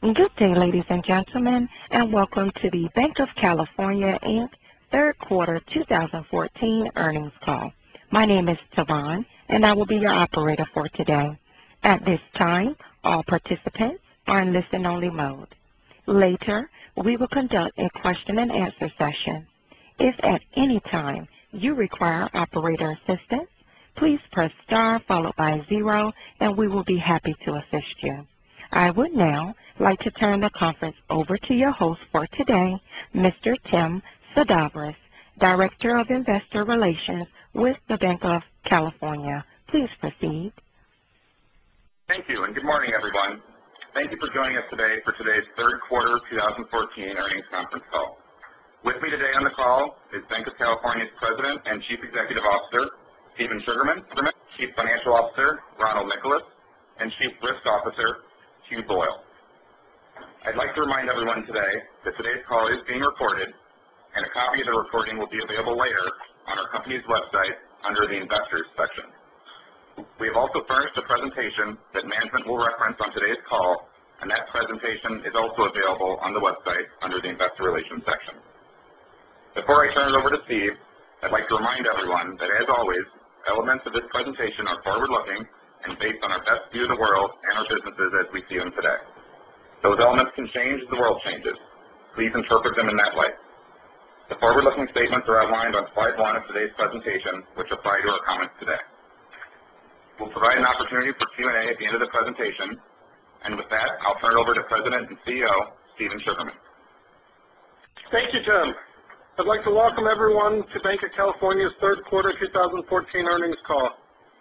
Good day, ladies and gentlemen, and welcome to the Banc of California, Inc. Third Quarter 2014 earnings call. My name is Tavon, and I will be your operator for today. At this time, all participants are in listen-only mode. Later, we will conduct a question-and-answer session. If at any time you require operator assistance, please press star followed by 0, and we will be happy to assist you. I would now like to turn the conference over to your host for today, Mr. Tim Sedabres, Director of Investor Relations with the Banc of California. Please proceed. Thank you, and good morning, everyone. Thank you for joining us today for today's third quarter 2014 earnings conference call. With me today on the call is Banc of California's President and Chief Executive Officer, Stephen Sugarman, Chief Financial Officer, Ronald Nicholas, and Chief Risk Officer, Hugh Boyle. I'd like to remind everyone today that today's call is being recorded, and a copy of the recording will be available later on our company's website under the Investors section. We have also furnished a presentation that management will reference on today's call, and that presentation is also available on the website under the Investor Relations section. Before I turn it over to Steve, I'd like to remind everyone that, as always, elements of this presentation are forward-looking and based on our best view of the world and our businesses as we see them today. Those elements can change as the world changes. Please interpret them in that light. The forward-looking statements are outlined on slide 1 of today's presentation, which apply to our comments today. We'll provide an opportunity for Q&A at the end of the presentation, and with that, I'll turn it over to President and CEO, Stephen Sugarman. Thank you, Tim. I'd like to welcome everyone to Banc of California's third quarter 2014 earnings call.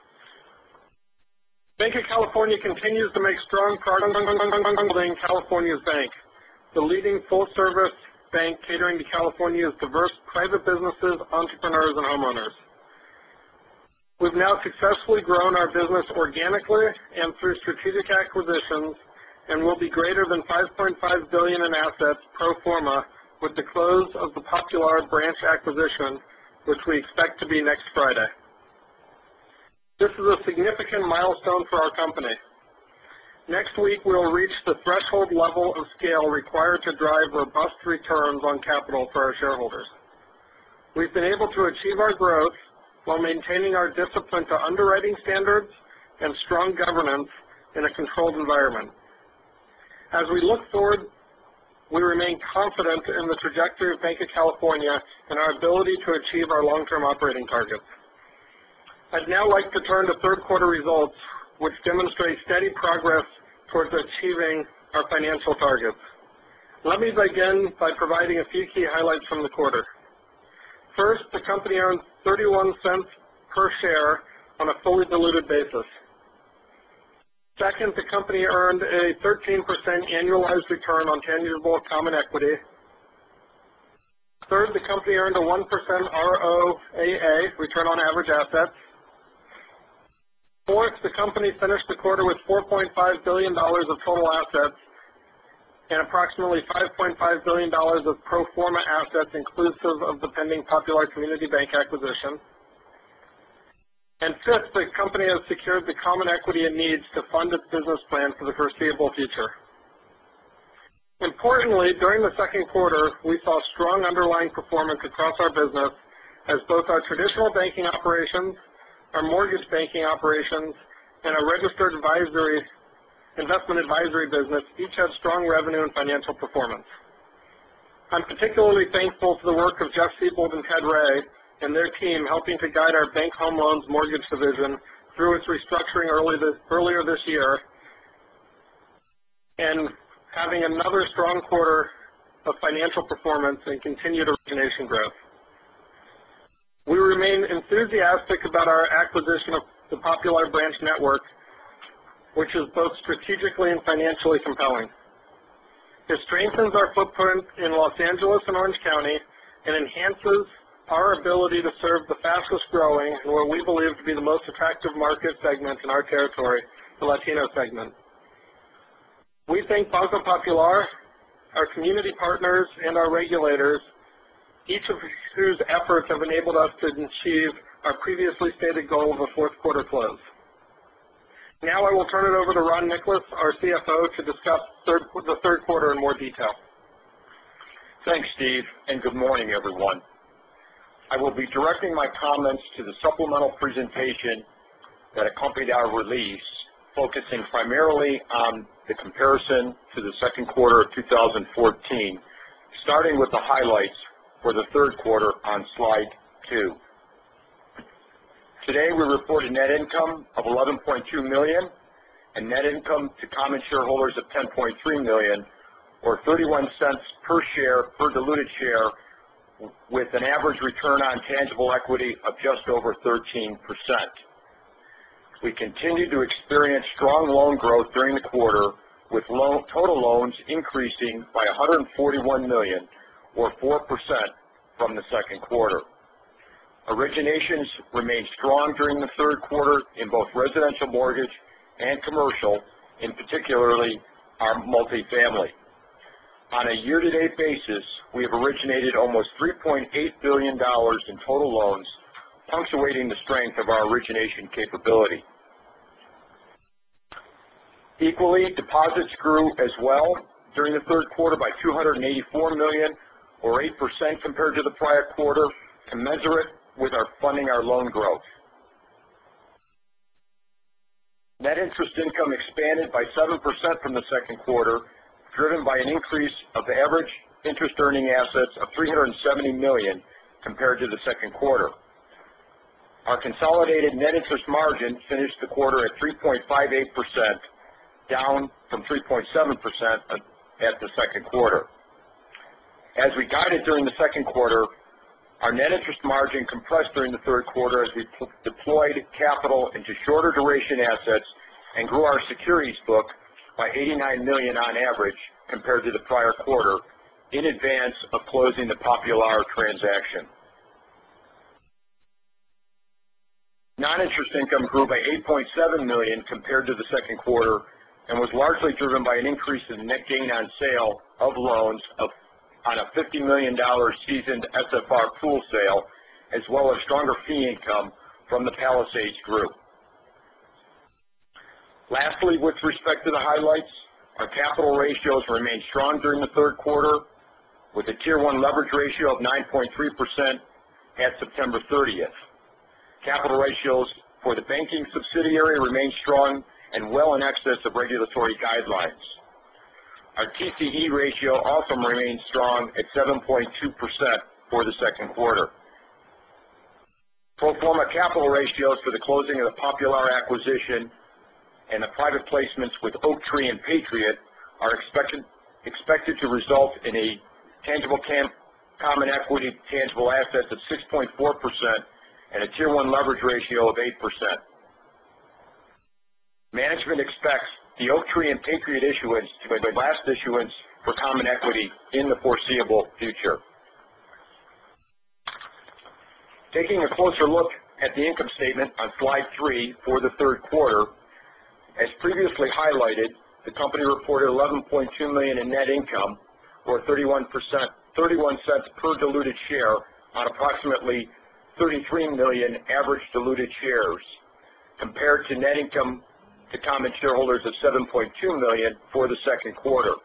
Banc of California continues to make strong progress building California's bank, the leading full-service bank catering to California's diverse private businesses, entrepreneurs, and homeowners. We've now successfully grown our business organically and through strategic acquisitions, and will be greater than $5.5 billion in assets pro forma with the close of the Popular branch acquisition, which we expect to be next Friday. This is a significant milestone for our company. Next week, we will reach the threshold level of scale required to drive robust returns on capital for our shareholders. We've been able to achieve our growth while maintaining our discipline to underwriting standards and strong governance in a controlled environment. As we look forward, we remain confident in the trajectory of Banc of California and our ability to achieve our long-term operating targets. I'd now like to turn to third quarter results, which demonstrate steady progress towards achieving our financial targets. Let me begin by providing a few key highlights from the quarter. First, the company earned 31 cents per share on a fully diluted basis. Second, the company earned a 13% annualized return on tangible common equity. Third, the company earned a 1% ROAA, return on average assets. Fourth, the company finished the quarter with $4.5 billion of total assets and approximately $5.5 billion of pro forma assets inclusive of the pending Popular Community Bank acquisition. And fifth, the company has secured the common equity it needs to fund its business plan for the foreseeable future. Importantly, during the second quarter, we saw strong underlying performance across our business as both our traditional banking operations, our mortgage banking operations, and our registered investment advisory business each had strong revenue and financial performance. I'm particularly thankful for the work of Jeff Siebold and Ted Ray and their team helping to guide our Bank Home Loans mortgage division through its restructuring earlier this year and having another strong quarter of financial performance and continued origination growth. We remain enthusiastic about our acquisition of the Popular branch network, which is both strategically and financially compelling. It strengthens our footprint in Los Angeles and Orange County and enhances our ability to serve the fastest growing and what we believe to be the most attractive market segment in our territory, the Latino segment. We thank Banco Popular, our community partners, and our regulators, each of whose efforts have enabled us to achieve our previously stated goal of a fourth quarter close. Now I will turn it over to Ron Nicholas, our CFO, to discuss the third quarter in more detail. Thanks, Steve, and good morning, everyone. I will be directing my comments to the supplemental presentation that accompanied our release, focusing primarily on the comparison to the second quarter of 2014, starting with the highlights for the third quarter on slide 2. Today, we reported net income of $11.2 million and net income to common shareholders of $10.3 million, or 31 cents per share per diluted share, with an average return on tangible equity of just over 13%. We continued to experience strong loan growth during the quarter, with total loans increasing by $141 million, or 4% from the second quarter. Originations remained strong during the third quarter in both residential mortgage and commercial, in particularly our multifamily. On a year-to-date basis, we have originated almost $3.8 billion in total loans, punctuating the strength of our origination capability. Equally, deposits grew as well during the third quarter by $284 million, or 8% compared to the prior quarter, commensurate with funding our loan growth. Net interest income expanded by 7% from the second quarter, driven by an increase of the average interest earning assets of $370 million compared to the second quarter. Our consolidated net interest margin finished the quarter at 3.58%, down from 3.7% at the second quarter. As we guided during the second quarter, our net interest margin compressed during the third quarter as we deployed capital into shorter duration assets and grew our securities book by $89 million on average compared to the prior quarter, in advance of closing the Popular transaction. Non-interest income grew by $8.7 million compared to the second quarter and was largely driven by an increase in net gain on sale of loans on a $50 million seasoned SFR pool sale, as well as stronger fee income from the Palisades Group. Lastly, with respect to the highlights, our capital ratios remained strong during the third quarter, with a Tier 1 leverage ratio of 9.3% at September 30th. Capital ratios for the banking subsidiary remained strong and well in excess of regulatory guidelines. Our TCE ratio also remains strong at 7.2% for the second quarter. Pro forma capital ratios for the closing of the Popular acquisition and the private placements with Oaktree and Patriot are expected to result in a tangible common equity to tangible assets of 6.4% and a Tier 1 leverage ratio of 8%. Management expects the Oaktree and Patriot issuance to be the last issuance for common equity in the foreseeable future. Taking a closer look at the income statement on slide 3 for the third quarter, as previously highlighted, the company reported $11.2 million in net income, or 31 cents per diluted share on approximately 33 million average diluted shares, compared to net income to common shareholders of $7.2 million for the second quarter.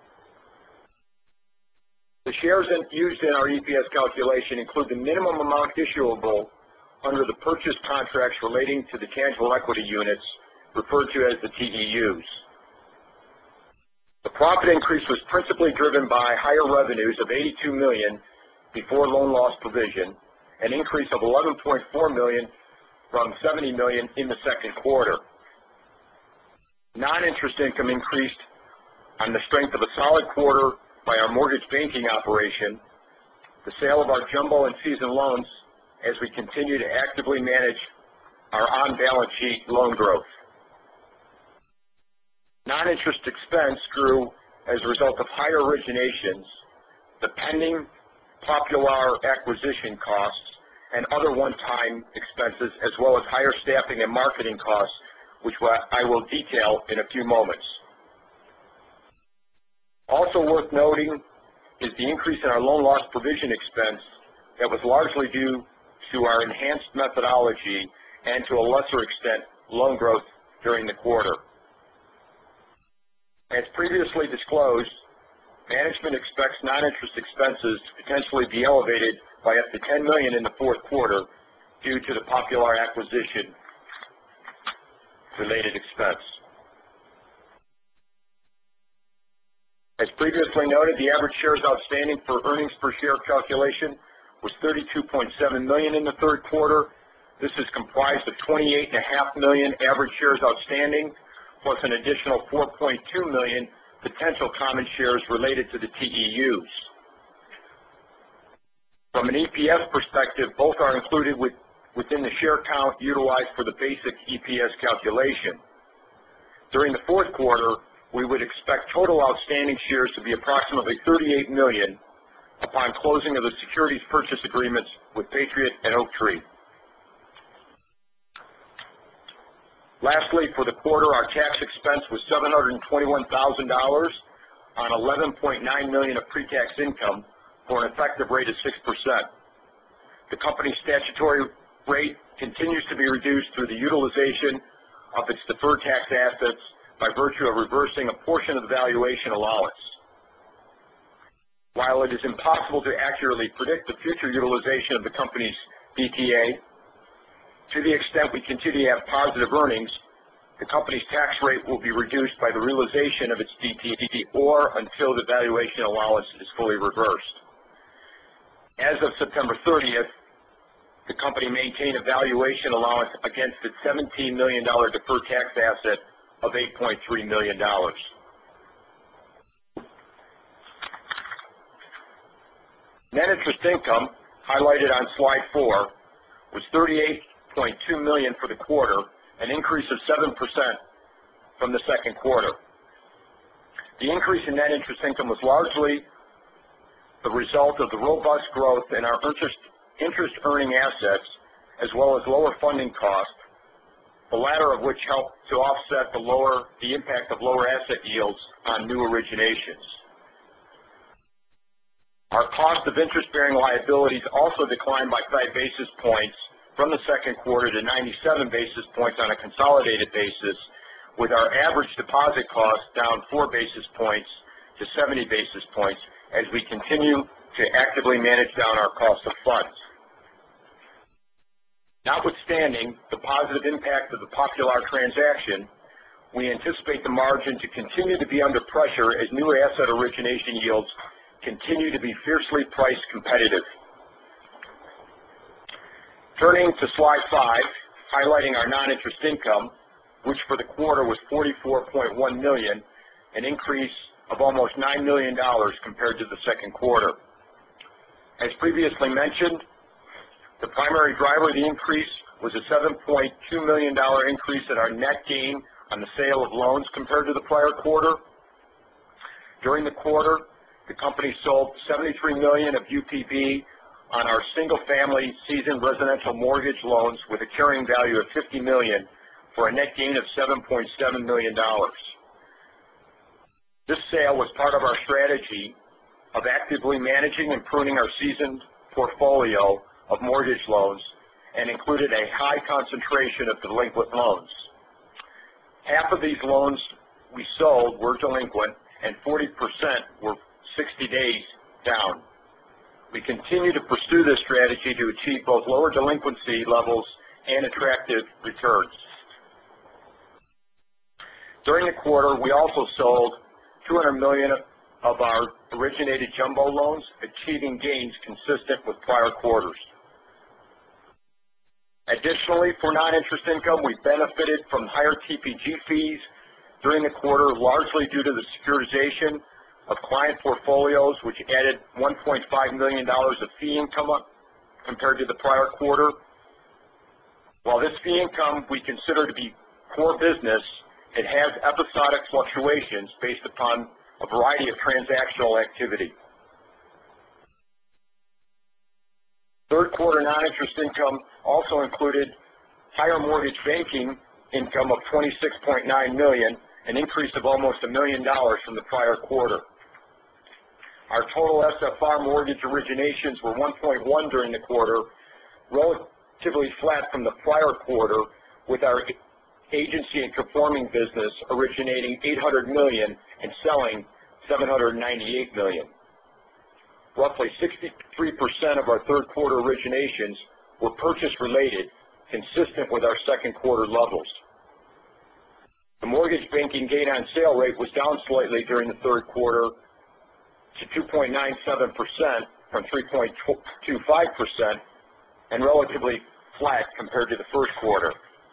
The shares used in our EPS calculation include the minimum amount issuable under the purchase contracts relating to the tangible equity units, referred to as the TEUs. The profit increase was principally driven by higher revenues of $82 million before loan loss provision, an increase of $11.4 million from $70 million in the second quarter. Non-interest income increased on the strength of a solid quarter by our mortgage banking operation, the sale of our jumbo and seasoned loans as we continue to actively manage our on-balance sheet loan growth. Non-interest expense grew as a result of higher originations, the pending Popular acquisition costs, and other one-time expenses, as well as higher staffing and marketing costs, which I will detail in a few moments. Also worth noting is the increase in our loan loss provision expense that was largely due to our enhanced methodology and, to a lesser extent, loan growth during the quarter. As previously disclosed, management expects non-interest expenses to potentially be elevated by up to $10 million in the fourth quarter due to the Popular acquisition related expense. As previously noted, the average shares outstanding for earnings per share calculation was 32.7 million in the third quarter. This is comprised of 28.5 million average shares outstanding, plus an additional 4.2 million potential common shares related to the TEUs. From an EPS perspective, both are included within the share count utilized for the basic EPS calculation. During the fourth quarter, we would expect total outstanding shares to be approximately 38 million upon closing of the securities purchase agreements with Patriot and Oaktree. Lastly, for the quarter, our tax expense was $721,000 on $11.9 million of pre-tax income for an effective rate of 6%. The company's statutory rate continues to be reduced through the utilization of its deferred tax assets by virtue of reversing a portion of the valuation allowance. While it is impossible to accurately predict the future utilization of the company's DTA, to the extent we continue to have positive earnings, the company's tax rate will be reduced by the realization of its DTA or until the valuation allowance is fully reversed. As of September 30th, the company maintained a valuation allowance against its $17 million deferred tax asset of $8.3 million. Net interest income, highlighted on slide 4, was $38.2 million for the quarter, an increase of 7% from the second quarter. The increase in net interest income was largely the result of the robust growth in our interest-earning assets, as well as lower funding costs, the latter of which helped to offset the impact of lower asset yields on new originations. Our cost of interest-bearing liabilities also declined by 5 basis points from the second quarter to 97 basis points on a consolidated basis, with our average deposit cost down 4 basis points to 70 basis points as we continue to actively manage down our cost of funds. Notwithstanding the positive impact of the Popular transaction, we anticipate the margin to continue to be under pressure as new asset origination yields continue to be fiercely price competitive. Turning to slide 5, highlighting our non-interest income, which for the quarter was $44.1 million, an increase of almost $9 million compared to the second quarter. As previously mentioned, the primary driver of the increase was a $7.2 million increase in our net gain on the sale of loans compared to the prior quarter. During the quarter, the company sold $73 million of UPB on our single-family seasoned residential mortgage loans with a carrying value of $50 million for a net gain of $7.7 million. This sale was part of our strategy of actively managing and pruning our seasoned portfolio of mortgage loans and included a high concentration of delinquent loans. Half of these loans we sold were delinquent and 40% were 60 days down. We continue to pursue this strategy to achieve both lower delinquency levels and attractive returns. During the quarter, we also sold $200 million of our originated jumbo loans, achieving gains consistent with prior quarters. Additionally, for non-interest income, we benefited from higher TPG fees during the quarter, largely due to the securitization of client portfolios, which added $1.5 million of fee income compared to the prior quarter. While this fee income we consider to be core business, it has episodic fluctuations based upon a variety of transactional activity. Third quarter non-interest income also included higher mortgage banking income of $26.9 million, an increase of almost $1 million from the prior quarter. Our total SFR mortgage originations were 1.1 during the quarter, relatively flat from the prior quarter, with our agency and conforming business, originating $800 million and selling $798 million. Roughly 63% of our third quarter originations were purchase-related, consistent with our second quarter levels. The mortgage banking gain on sale rate was down slightly during the third quarter to 2.97% from 3.25% and relatively flat compared to the first quarter.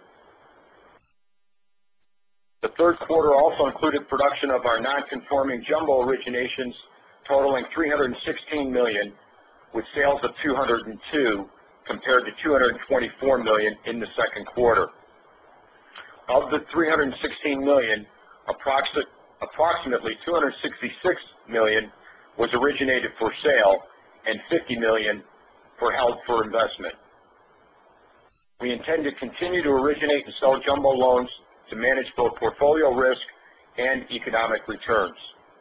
The third quarter also included production of our non-conforming jumbo originations totaling $316 million, with sales of $202 compared to $224 million in the second quarter. Of the $316 million, approximately $266 million was originated for sale and $50 million for held for investment. We intend to continue to originate and sell jumbo loans to manage both portfolio risk and economic returns.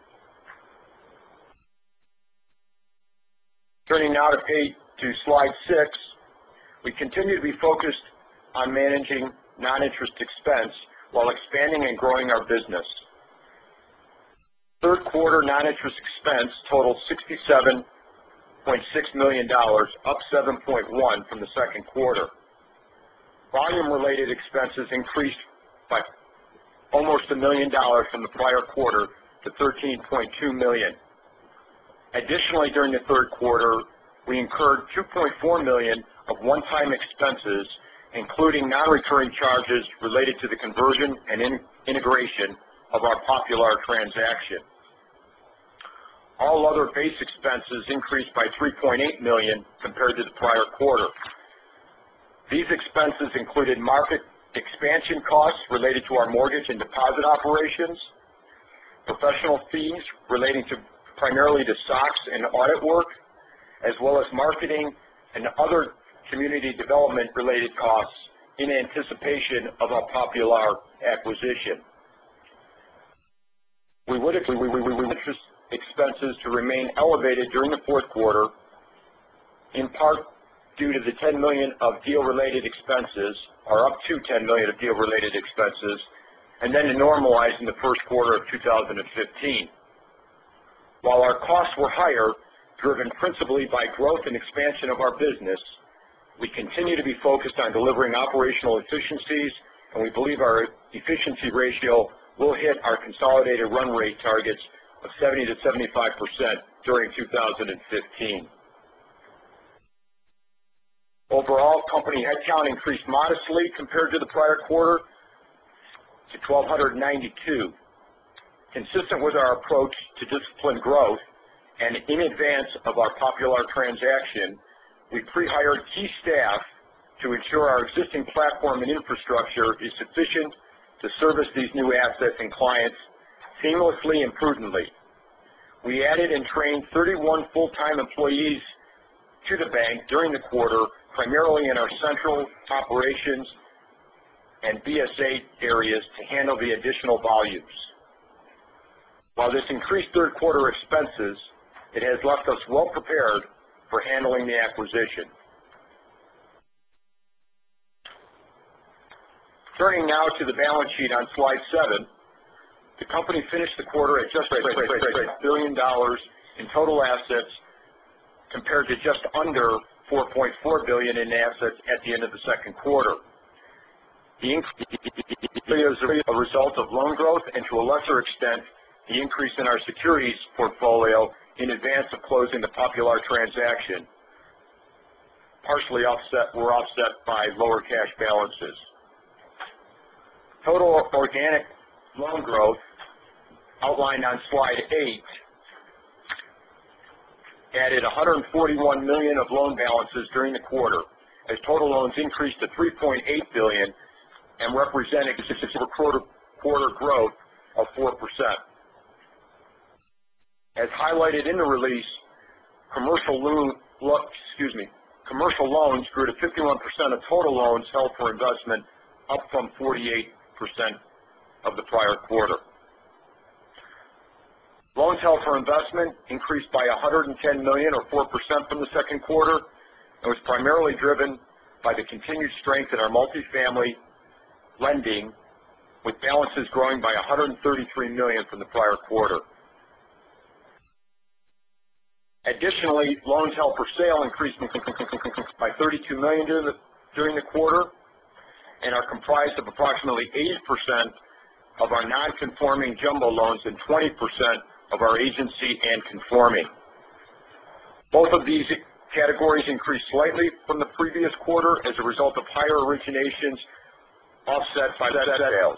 Turning now to slide 6, we continue to be focused on managing non-interest expense while expanding and growing our business. Third quarter non-interest expense totaled $67.6 million, up 7.1% from the second quarter. Volume-related expenses increased by almost $1 million from the prior quarter to $13.2 million. Additionally, during the third quarter, we incurred $2.4 million of one-time expenses, including non-recurring charges related to the conversion and integration of our Popular transaction. All other base expenses increased by $3.8 million compared to the prior quarter. These expenses included market expansion costs related to our mortgage and deposit operations, professional fees relating to primarily to SOX and audit work, as well as marketing and other community development related costs in anticipation of our Popular acquisition. We would interest expenses to remain elevated during the fourth quarter, in part due to the $10 million of deal-related expenses, or up to $10 million of deal-related expenses, and then to normalize in the first quarter of 2015. While our costs were higher, driven principally by growth and expansion of our business, we continue to be focused on delivering operational efficiencies, and we believe our efficiency ratio will hit our consolidated run rate targets of 70 to 75% during 2015. Overall, company headcount increased modestly compared to the prior quarter to 1,292. Consistent with our approach to disciplined growth and in advance of our Popular transaction, we pre-hired key staff to ensure our existing platform and infrastructure is sufficient to service these new assets and clients seamlessly and prudently. We added and trained 31 full-time employees to the bank during the quarter, primarily in our central operations and BSA areas to handle the additional volumes. While this increased third quarter expenses, it has left us well prepared for handling the acquisition. Turning now to the balance sheet on slide 7, the company finished the quarter at just $1 billion in total assets compared to just under $4.4 billion in assets at the end of the second quarter. The increase is a result of loan growth and, to a lesser extent, the increase in our securities portfolio in advance of closing the Popular transaction, partially offset by lower cash balances. Total organic loan growth, outlined on slide 8, added $141 million of loan balances during the quarter, as total loans increased to $3.8 billion and represented quarter growth of 4%. As highlighted in the release, commercial loans grew to 51% of total loans held for investment, up from 48% of the prior quarter. Loans held for investment increased by $110 million, or 4% from the second quarter, and was primarily driven by the continued strength in our multifamily lending with balances growing by $133 million from the prior quarter. Additionally, loans held for sale increased by $32 million during the quarter and are comprised of approximately 80% of our non-conforming jumbo loans and 20% of our agency and conforming. Both of these categories increased slightly from the previous quarter as a result of higher originations offset by sales.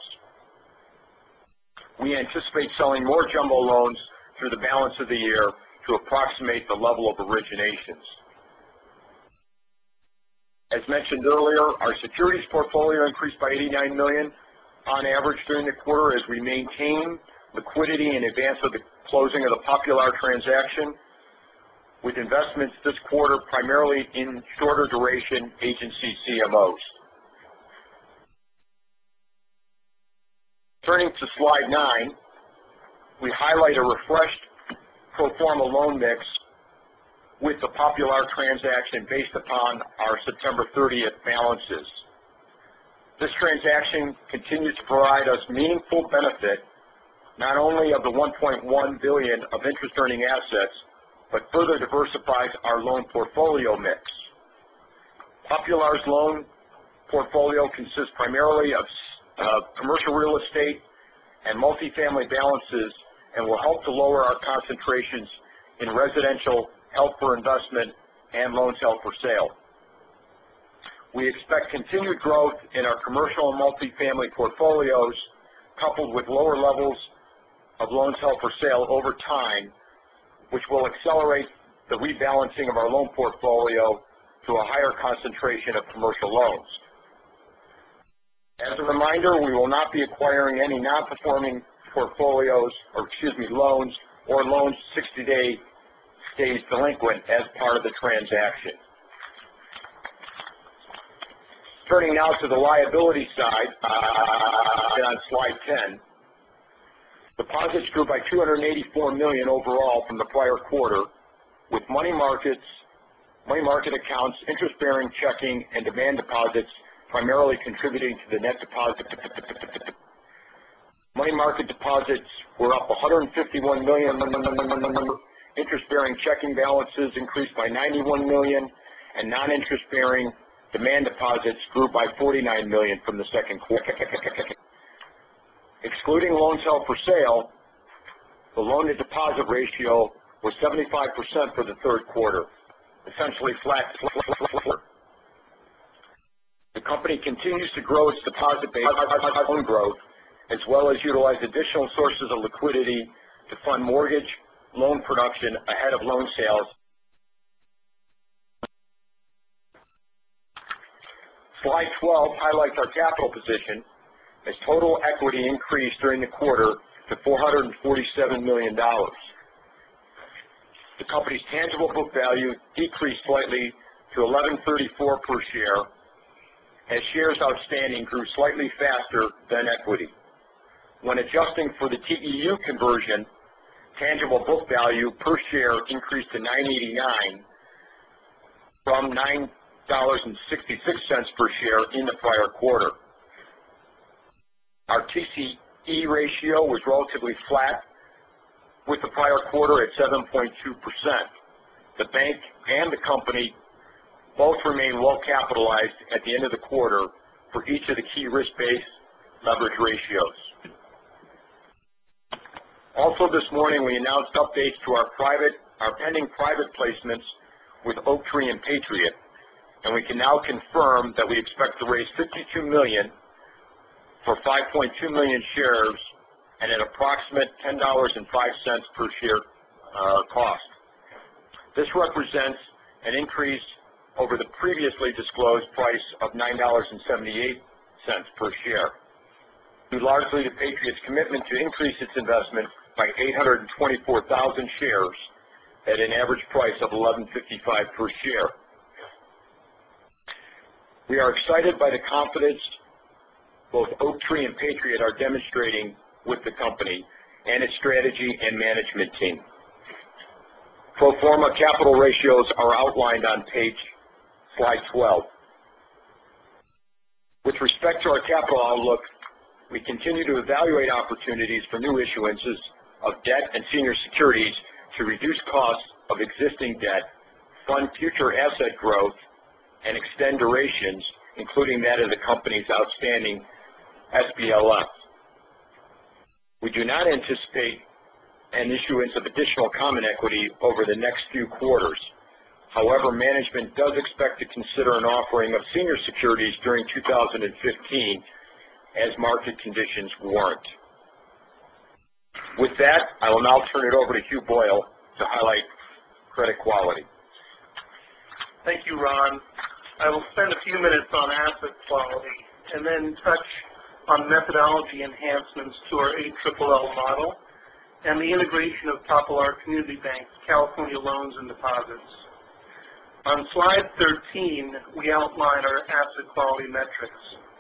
We anticipate selling more jumbo loans through the balance of the year to approximate the level of originations. As mentioned earlier, our securities portfolio increased by $89 million on average during the quarter as we maintain liquidity in advance of the closing of the Popular transaction, with investments this quarter primarily in shorter duration agency CMOs. Turning to slide 9, we highlight a refreshed pro forma loan mix with the Popular transaction based upon our September 30th balances. This transaction continues to provide us meaningful benefit not only of the $1.1 billion of interest-earning assets, but further diversifies our loan portfolio mix. Popular's loan portfolio consists primarily of commercial real estate and multifamily balances and will help to lower our concentrations in residential, held for investment, and loans held for sale. We expect continued growth in our commercial and multifamily portfolios, coupled with lower levels of loans held for sale over time, which will accelerate the rebalancing of our loan portfolio to a higher concentration of commercial loans. As a reminder, we will not be acquiring any non-performing loans or loans 60 days delinquent as part of the transaction. Turning now to the liability side, on slide 10, deposits grew by $284 million overall from the prior quarter, with money market accounts, interest-bearing checking, and demand deposits primarily contributing to the net deposit. Money market deposits were up $151 million. Interest-bearing checking balances increased by $91 million, and non-interest-bearing demand deposits grew by $49 million from the second quarter. Excluding loans held for sale, the loan-to-deposit ratio was 75% for the third quarter, essentially flat. The company continues to grow its deposit base by loan growth, as well as utilize additional sources of liquidity to fund mortgage loan production ahead of loan sales. Slide 12 highlights our capital position as total equity increased during the quarter to $447 million. The company's tangible book value decreased slightly to $11.34 per share, as shares outstanding grew slightly faster than equity. When adjusting for the TEU conversion, tangible book value per share increased to $9.89 from $9.66 per share in the prior quarter. Our TCE ratio was relatively flat with the prior quarter at 7.2%. The bank and the company both remain well capitalized at the end of the quarter for each of the key risk-based leverage ratios. Also this morning, we announced updates to our pending private placements with Oaktree and Patriot, and we can now confirm that we expect to raise $52 million for 5.2 million shares at an approximate $10.05 per share cost. This represents an increase over the previously disclosed price of $9.78 per share, due largely to Patriot's commitment to increase its investment by 824,000 shares at an average price of $11.55 per share. We are excited by the confidence both Oaktree and Patriot are demonstrating with the company and its strategy and management team. Pro forma capital ratios are outlined on slide 12. With respect to our capital outlook, We continue to evaluate opportunities for new issuances of debt and senior securities to reduce costs of existing debt, fund future asset growth, and extend durations, including that of the company's outstanding SBLF. We do not anticipate an issuance of additional common equity over the next few quarters. However, management does expect to consider an offering of senior securities during 2015 as market conditions warrant. With that, I will now turn it over to Hugh Boyle to highlight credit quality. Thank you, Ron. I will spend a few minutes on asset quality and then touch on methodology enhancements to our ALLL model and the integration of Popular Community Bank's California loans and deposits. On slide 13, we outline our asset quality metrics.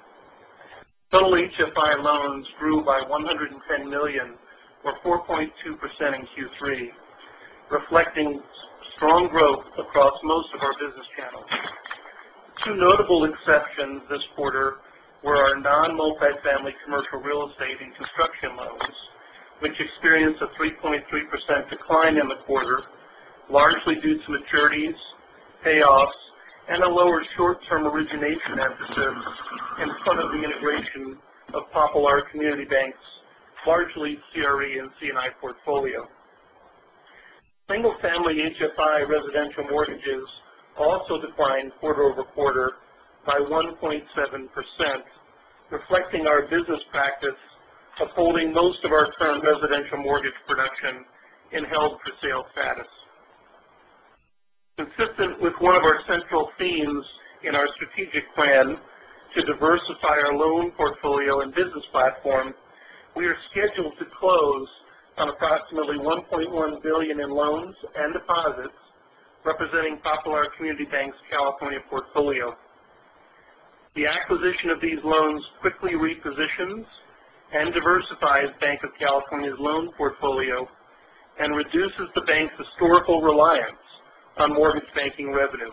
Total HFI loans grew by $110 million, or 4.2% in Q3, reflecting strong growth across most of our business channels. Two notable exceptions this quarter were our non-multifamily commercial real estate and construction loans, which experienced a 3.3% decline in the quarter, largely due to maturities, payoffs, and a lower short-term origination emphasis in front of the integration of Popular Community Bank's largely CRE and C&I portfolio. Single-family HFI residential mortgages also declined quarter over quarter by 1.7%, reflecting our business practice of holding most of our current residential mortgage production in held-for-sale status. Consistent with one of our central themes in our strategic plan to diversify our loan portfolio and business platform, we are scheduled to close on approximately $1.1 billion in loans and deposits, representing Popular Community Bank's California portfolio. The acquisition of these loans quickly repositions and diversifies Banc of California's loan portfolio and reduces the bank's historical reliance on mortgage banking revenue.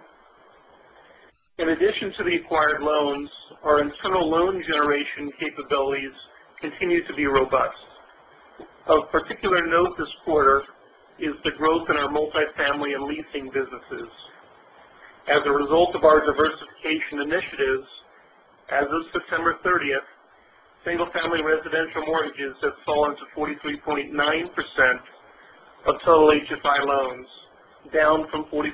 In addition to the acquired loans, our internal loan generation capabilities continue to be robust. Of particular note this quarter is the growth in our multifamily and leasing businesses. As a result of our diversification initiatives, as of September 30th, single-family residential mortgages have fallen to 43.9% of total HFI loans, down from 46.6%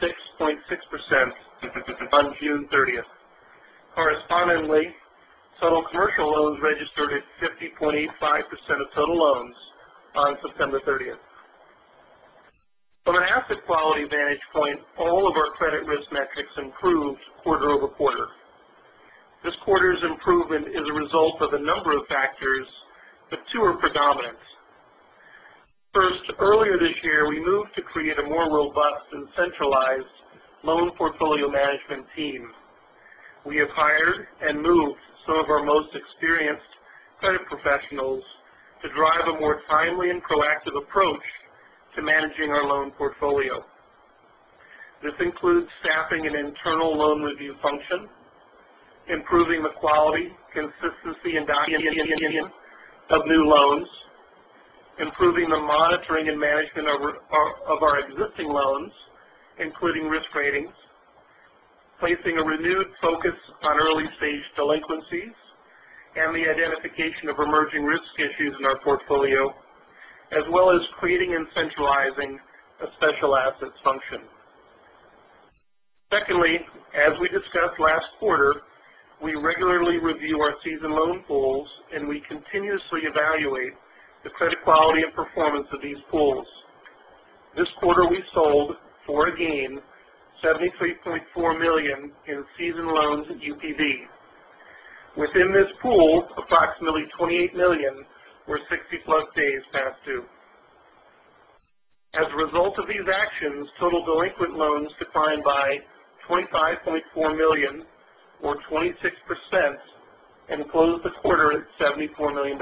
on June 30th. Correspondingly, total commercial loans registered at 50.85% of total loans on September 30th. From an asset quality vantage point, all of our credit risk metrics improved quarter over quarter. This quarter's improvement is a result of a number of factors, but two are predominant. First, earlier this year, we moved to create a more robust and centralized loan portfolio management team. We have hired and moved some of our most experienced credit professionals to drive a more timely and proactive approach to managing our loan portfolio. This includes staffing an internal loan review function, improving the quality, consistency, and documentation of new loans, improving the monitoring and management of our existing loans, including risk ratings, placing a renewed focus on early-stage delinquencies, and the identification of emerging risk issues in our portfolio, as well as creating and centralizing a special assets function. Secondly, as we discussed last quarter, we regularly review our seasoned loan pools, and we continuously evaluate the credit quality and performance of these pools. This quarter we sold, for a gain, $73.4 million in seasoned loans at UPB. Within this pool, approximately $28 million were 60-plus days past due. As a result of these actions, total delinquent loans declined by $25.4 million, or 26%, and closed the quarter at $74 million.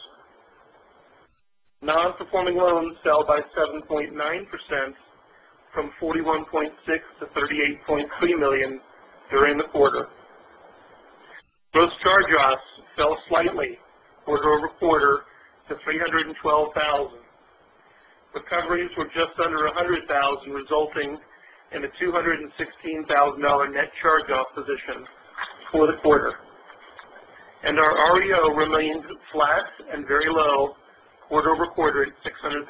Non-performing loans fell by 7.9%, from $41.6 to $38.3 million during the quarter. Gross charge-offs fell slightly quarter-over-quarter to $312,000. Recoveries were just under $100,000, resulting in a $216,000 net charge-off position for the quarter. And our REO remained flat and very low quarter-over-quarter at $600,000.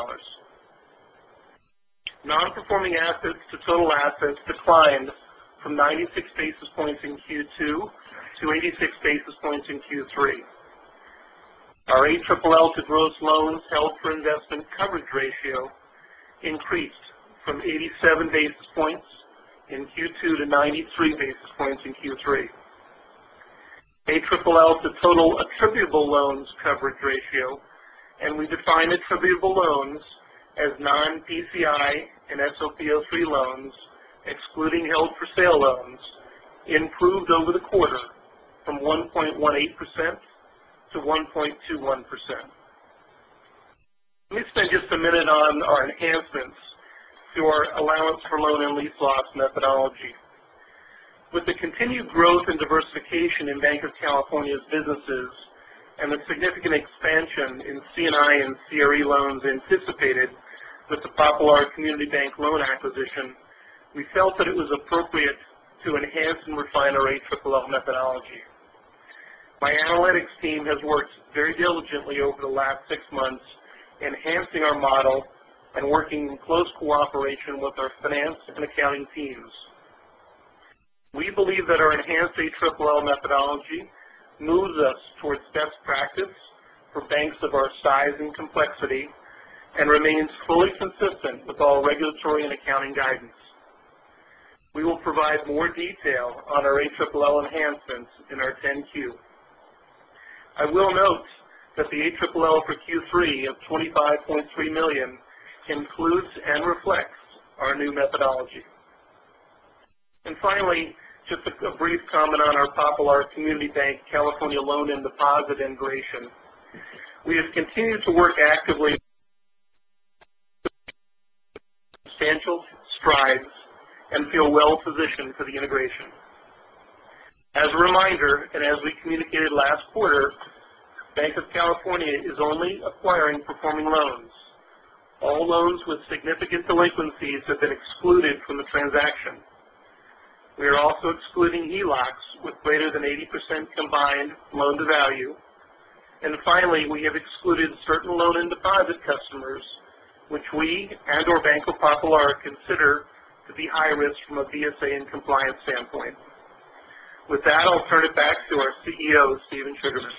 Non-performing assets to total assets declined from 96 basis points in Q2 to 86 basis points in Q3. Our ALL to gross loans held for investment coverage ratio increased from 87 basis points in Q2 to 93 basis points in Q3. ALL to total attributable loans coverage ratio, and we define attributable loans as non-PCI and SOP03 loans, excluding held-for-sale loans, improved over the quarter from 1.18% to 1.21%. Let me spend just a minute on our enhancements to our allowance for loan and lease loss methodology. With the continued growth and diversification in Banc of California's businesses and the significant expansion in C&I and CRE loans anticipated with the Popular Community Bank loan acquisition, we felt that it was appropriate to enhance and refine our ALL methodology. My analytics team has worked very diligently over the last 6 months, enhancing our model and working in close cooperation with our finance and accounting teams. We believe that our enhanced ALL methodology moves us towards best practice for banks of our size and complexity and remains fully consistent with all regulatory and accounting guidance. We will provide more detail on our ALL enhancements in our 10-Q. I will note that the ALL for Q3 of $25.3 million includes and reflects our new methodology. And finally, just a brief comment on our Popular Community Bank California loan and deposit integration. We have continued to work actively with substantial strides and feel well positioned for the integration. As a reminder, and as we communicated last quarter, Banc of California is only acquiring performing loans. All loans with significant delinquencies have been excluded from the transaction. We are also excluding HELOCs with greater than 80% combined loan-to-value. And finally, we have excluded certain loan and deposit customers, which we and or Banco Popular consider to be high risk from a BSA and compliance standpoint. With that, I'll turn it back to our CEO, Steven Sugarman.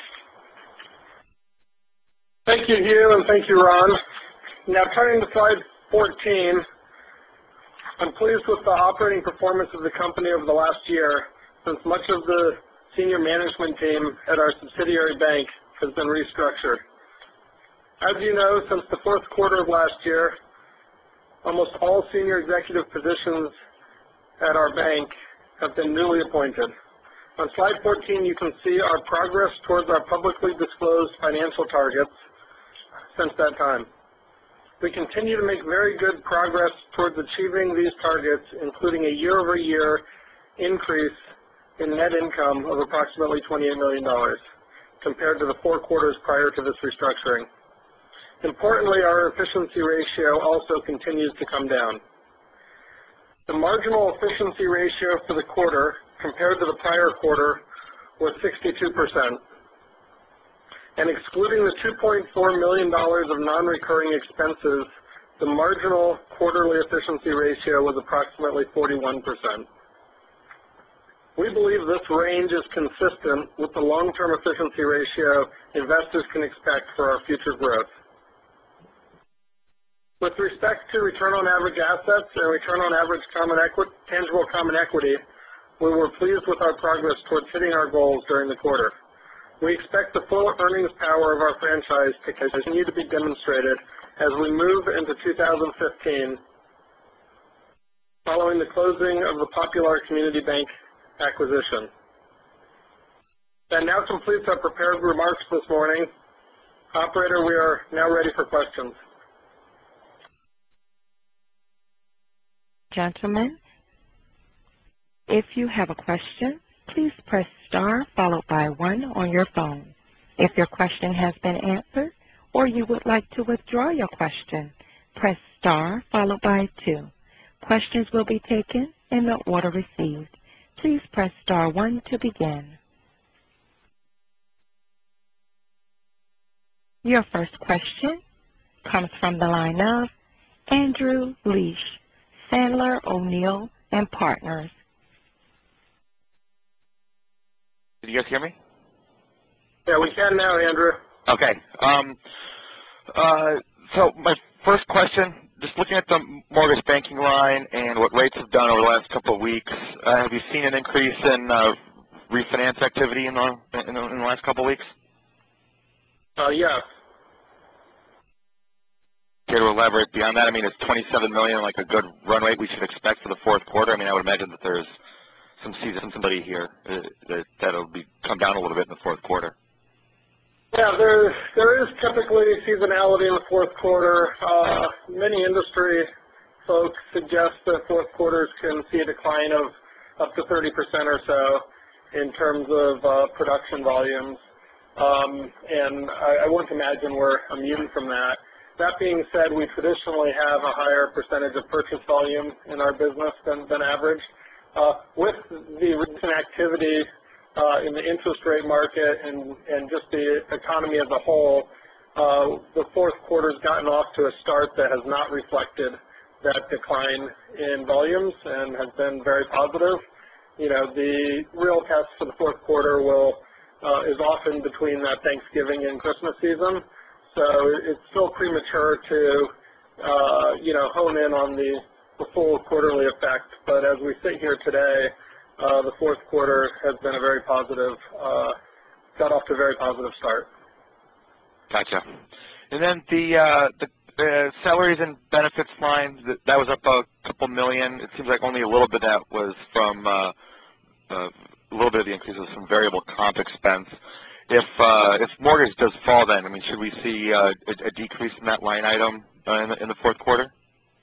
Thank you, Hugh, and thank you, Ron. Now, turning to slide 14, I'm pleased with the operating performance of the company over the last year, since much of the senior management team at our subsidiary bank has been restructured. As you know, since the fourth quarter of last year, almost all senior executive positions at our bank have been newly appointed. On slide 14, you can see our progress towards our publicly disclosed financial targets since that time. We continue to make very good progress towards achieving these targets, including a year-over-year increase in net income of approximately $28 million compared to the 4 quarters prior to this restructuring. Importantly, our efficiency ratio also continues to come down. The marginal efficiency ratio for the quarter compared to the prior quarter was 62%. And excluding the $2.4 million of non-recurring expenses, the marginal quarterly efficiency ratio was approximately 41%. We believe this range is consistent with the long-term efficiency ratio investors can expect for our future growth. With respect to return on average assets and return on average tangible common equity, we were pleased with our progress towards hitting our goals during the quarter. We expect the full earnings power of our franchise to continue to be demonstrated as we move into 2015 following the closing of the Popular Community Bank acquisition. That now completes our prepared remarks this morning. Operator, we are now ready for questions. Gentlemen, if you have a question, please press star followed by 1 on your phone. If your question has been answered or you would like to withdraw your question, press star followed by 2. Questions will be taken in the order received. Please press star 1 to begin. Your first question comes from the line of Andrew Liesch, Sandler O'Neill and Partners. Did you guys hear me? Yeah, we can now, Andrew. Okay. So my first question, just looking at the mortgage banking line and what rates have done over the last couple of weeks, have you seen an increase in refinance activity in the last couple of weeks? Yes. Care to elaborate beyond that? I mean, is $27 million like a good run rate we should expect for the fourth quarter? I mean, I would imagine that there's some seasonality here that'll come down a little bit in the fourth quarter. Yeah, there is typically seasonality in the fourth quarter. Many industry folks suggest that fourth quarters can see a decline of up to 30% or so in terms of production volumes. And I wouldn't imagine we're immune from that. That being said, we traditionally have a higher percentage of purchase volume in our business than average. With the recent activity in the interest rate market and just the economy as a whole, the fourth quarter's gotten off to a start that has not reflected that decline in volumes and has been very positive. You know, the real test for the fourth quarter is often between that Thanksgiving and Christmas season. So it's still premature to, hone in on the full quarterly effect. But as we sit here today, the fourth quarter has been a very positive, got off to a very positive start. Gotcha. And then the salaries and benefits line, that was up a couple million. It seems like only a little bit of that was from a little bit of the increase was from variable comp expense. If mortgage does fall, then I mean, should we see a decrease in that line item in the fourth quarter?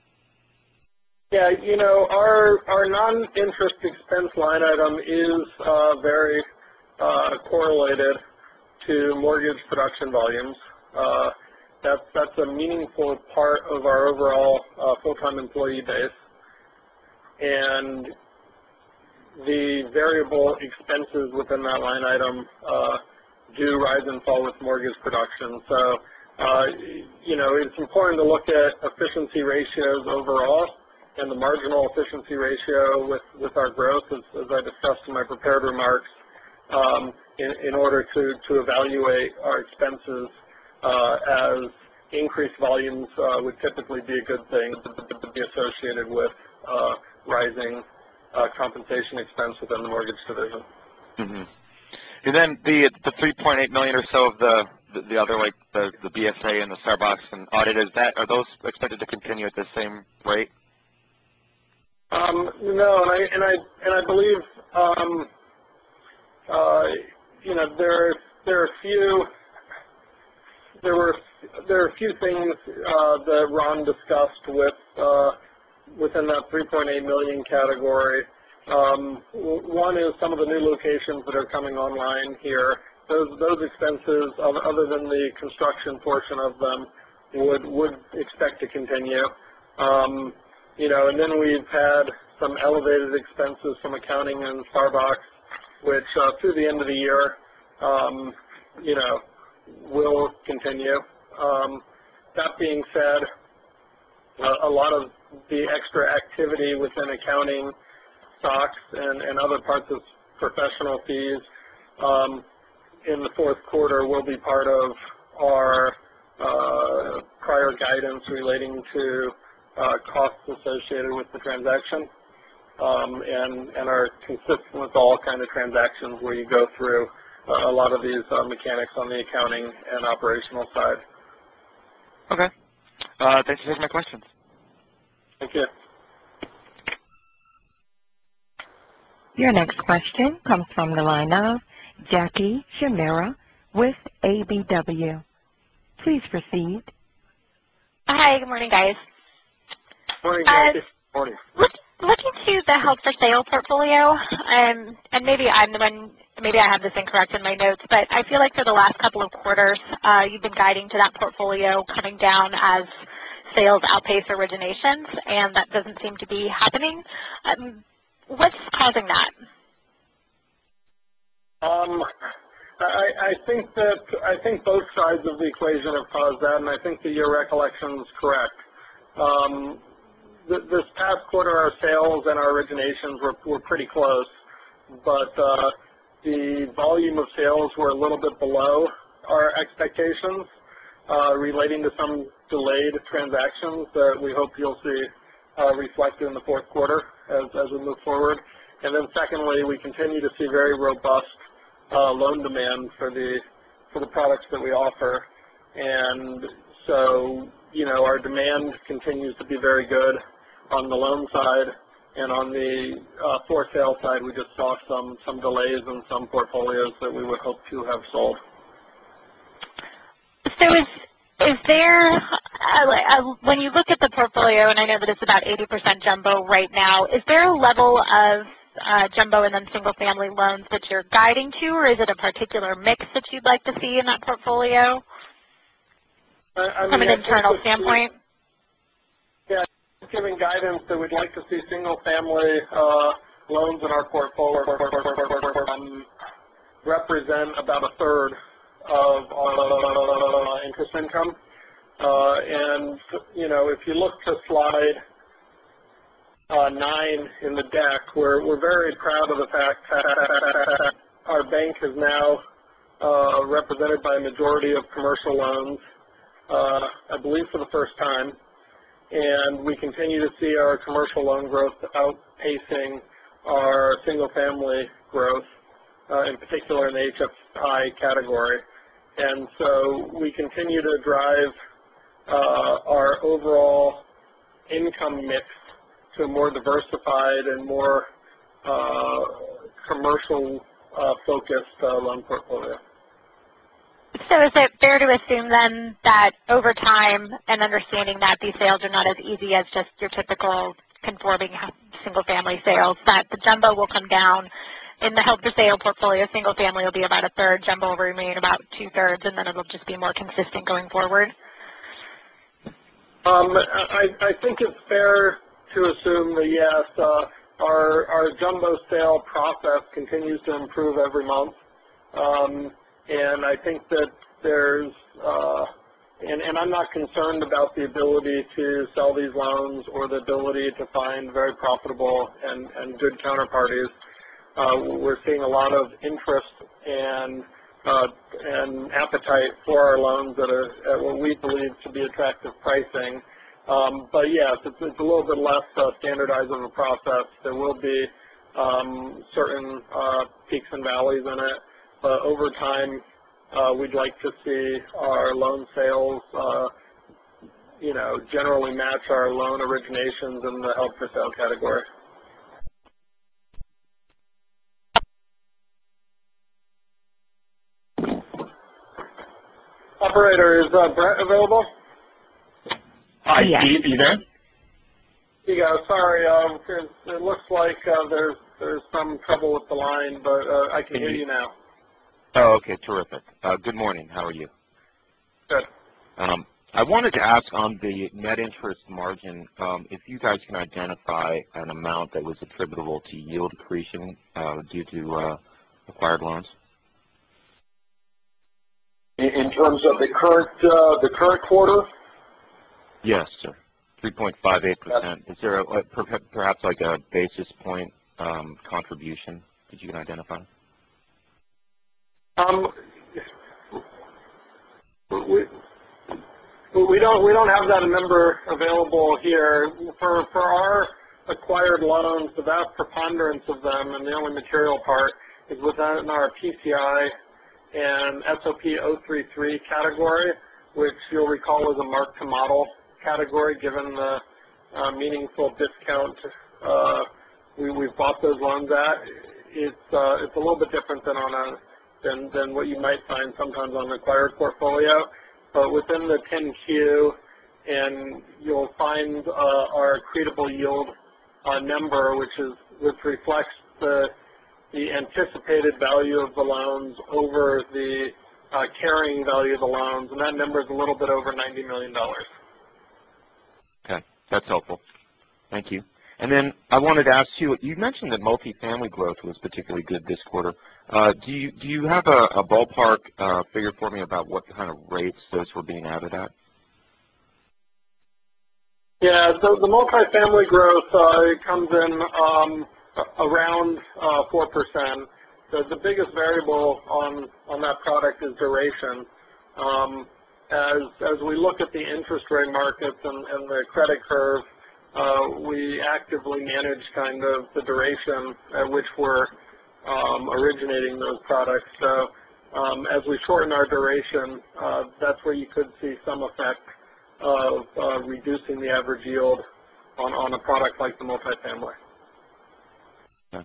Yeah, our non-interest expense line item is very correlated to mortgage production volumes. That's a meaningful part of our overall full-time employee base, and the variable expenses within that line item do rise and fall with mortgage production. So, it's important to look at efficiency ratios overall and the marginal efficiency ratio with our growth, as I discussed in my prepared remarks, in order to evaluate our expenses as increased volumes would typically be a good thing to be associated with rising compensation expense within the mortgage division. Mm-hmm. And then the $3.8 million or so of the other, like the BSA and the Starbucks and audit, are those expected to continue at the same rate? No, and I believe there are a few things that Ron discussed within that $3.8 million category. One is some of the new locations that are coming online here. Those expenses, other than the construction portion of them, would expect to continue. And then we've had some elevated expenses from accounting and Starbucks, which through the end of the year, will continue. That being said, a lot of the extra activity within accounting, stocks, and other parts of professional fees in the fourth quarter will be part of our prior guidance relating to costs associated with the transaction, and are consistent with all kind of transactions where you go through a lot of these mechanics on the accounting and operational side. Okay. Thanks for taking my questions. Thank you. Your next question comes from the line of Jackie Shamira with ABW. Please proceed. Hi, good morning, guys. Morning, Jackie. Morning. Looking to the held for sale portfolio, and maybe I'm the one maybe I have this incorrect in my notes, but I feel like for the last couple of quarters, you've been guiding to that portfolio coming down as sales outpace originations, and that doesn't seem to be happening. What's causing that? I think both sides of the equation have caused that, and I think that your recollection is correct. This past quarter, our sales and our originations were pretty close, but the volume of sales were a little bit below our expectations, relating to some delayed transactions that we hope you'll see reflected in the fourth quarter as we move forward. And then secondly, we continue to see very robust loan demand for the products that we offer. And so, our demand continues to be very good on the loan side, and on the for sale side, we just saw some delays in some portfolios that we would hope to have sold. So is there, when you look at the portfolio, and I know that it's about 80% jumbo right now, is there a level of jumbo and then single-family loans that you're guiding to, or is it a particular mix that you'd like to see in that portfolio from an internal standpoint? Yeah, giving guidance that we'd like to see single-family loans in our portfolio represent about a third of our interest income. And, if you look to slide 9 in the deck, we're very proud of the fact that our bank is now represented by a majority of commercial loans, I believe for the first time, and we continue to see our commercial loan growth outpacing our single-family growth, in particular in the HFI category. And so we continue to drive our overall income mix to a more diversified and more commercial focused loan portfolio. So is it fair to assume then that over time, and understanding that these sales are not as easy as just your typical conforming single-family sales, that the jumbo will come down in the held-for-sale portfolio, single-family will be about a third, jumbo will remain about two-thirds, and then it'll just be more consistent going forward? I think it's fair to assume that, yes, our jumbo sale process continues to improve every month. And I think that there's, and I'm not concerned about the ability to sell these loans or the ability to find very profitable and good counterparties. We're seeing a lot of interest and appetite for our loans at what we believe to be attractive pricing. But yes, it's a little bit less standardized of a process. There will be certain peaks and valleys in it, but over time, we'd like to see our loan sales, generally match our loan originations in the held-for-sale category. Operator, is Brett available? Hi, Steve, are you there? Here you go. Sorry, it looks like there's some trouble with the line, but I can hear you now. Oh, okay, terrific. Good morning. How are you? Good. I wanted to ask on the net interest margin, if you guys can identify an amount that was attributable to yield accretion due to acquired loans. In terms of the current quarter? Yes, sir. 3.58%. Is there perhaps like a basis point contribution that you can identify? We don't have that number available here. For our acquired loans, the vast preponderance of them, and the only material part, is within our PCI and SOP 033 category, which you'll recall is a mark-to-model category, given the meaningful discount we've bought those loans at. It's a little bit different than what you might find sometimes on the acquired portfolio. But within the 10Q, and you'll find our accretable yield number, which reflects the the anticipated value of the loans over the carrying value of the loans, and that number is a little bit over $90 million. Okay, that's helpful. Thank you. And then I wanted to ask you, you mentioned that multifamily growth was particularly good this quarter. Do you have a ballpark figure for me about what kind of rates those were being added at? Yeah, so the multifamily growth it comes in around 4%. The biggest variable on that product is duration. As we look at the interest rate markets and the credit curve, we actively manage kind of the duration at which we're originating those products. So as we shorten our duration, that's where you could see some effect of reducing the average yield on a product like the multifamily. Okay.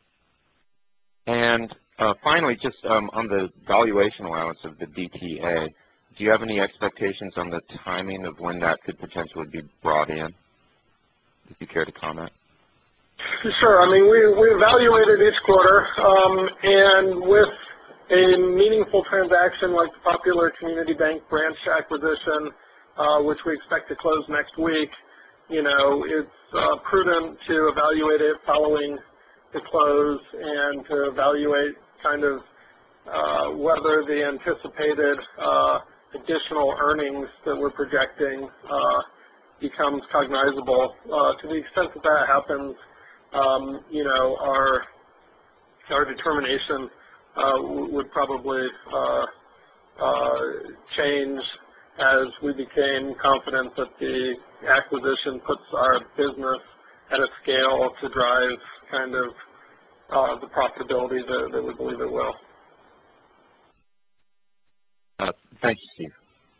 And finally, just on the valuation allowance of the DTA, do you have any expectations on the timing of when that could potentially be brought in, if you care to comment? Sure. I mean, we evaluate it each quarter, and with a meaningful transaction like the Popular Community Bank branch acquisition, which we expect to close next week, you know, it's prudent to evaluate it following the close and to evaluate kind of whether the anticipated additional earnings that we're projecting becomes cognizable. To the extent that that happens, you know, our determination would probably change as we became confident that the acquisition puts our business at a scale to drive kind of the profitability that we believe it will. Thank you, Steve.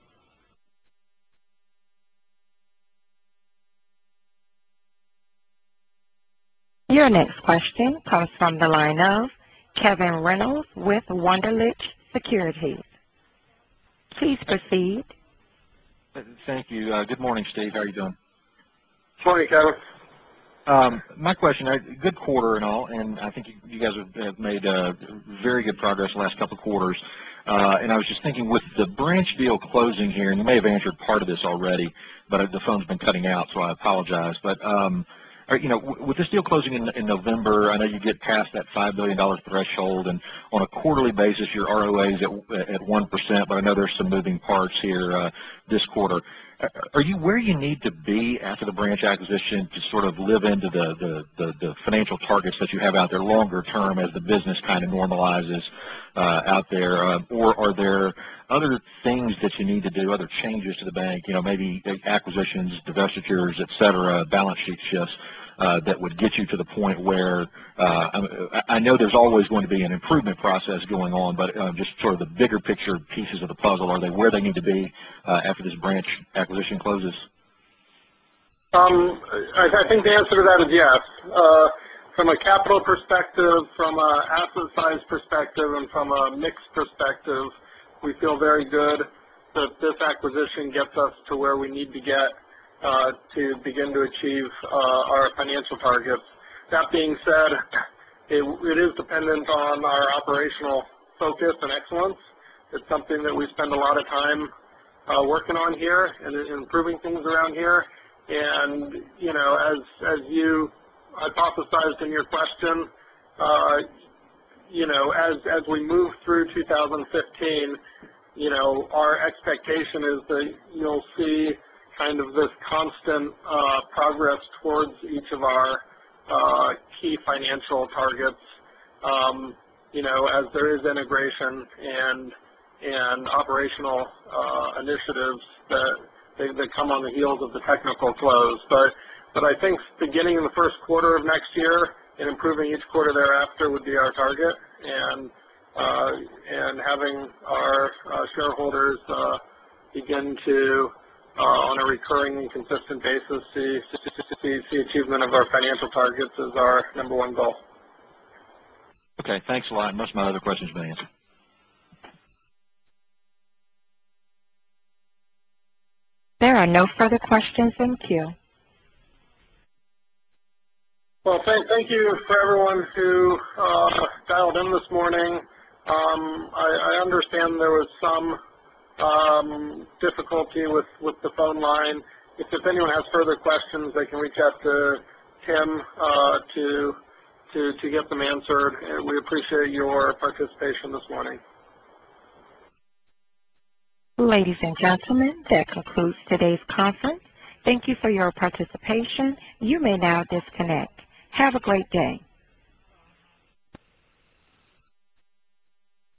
Your next question comes from the line of Kevin Reynolds with Wunderlich Securities. Please proceed. Thank you. Good morning, Steve. How are you doing? Morning, Kevin. My question, good quarter and all, and I think you guys have made very good progress the last couple of quarters. And I was just thinking with the branch deal closing here, and you may have answered part of this already, but the phone's been cutting out, so I apologize. But, you know, with this deal closing in November, I know you get past that $5 billion threshold, and on a quarterly basis, your ROA is at 1%, but I know there's some moving parts here this quarter. Are you where you need to be after the branch acquisition to sort of live into the financial targets that you have out there longer term as the business kind of normalizes out there? Or are there other things that you need to do, other changes to the bank, you know, maybe acquisitions, divestitures, et cetera, balance sheet shifts, that would get you to the point where I know there's always going to be an improvement process going on, but just sort of the bigger picture pieces of the puzzle, are they where they need to be after this branch acquisition closes? I think the answer to that is yes. From a capital perspective, from an asset size perspective, and from a mix perspective, we feel very good that this acquisition gets us to where we need to get to begin to achieve our financial targets. That being said, it is dependent on our operational focus and excellence. It's something that we spend a lot of time working on here and improving things around here. And, you know, as you hypothesized in your question, you know, as we move through 2015, you know, our expectation is that you'll see kind of this constant progress towards each of our key financial targets, you know, as there is integration and operational initiatives that come on the heels of the technical close. But I think beginning in the first quarter of next year and improving each quarter thereafter would be our target, and having our shareholders begin to on a recurring and consistent basis see achievement of our financial targets is our number one goal. Okay, thanks a lot. Most of my other questions have been answered. There are no further questions in queue. Well, thank you for everyone who dialed in this morning. I understand there was some difficulty with the phone line. If anyone has further questions, they can reach out to Tim to get them answered. We appreciate your participation this morning. Ladies and gentlemen, that concludes today's conference. Thank you for your participation. You may now disconnect. Have a great day.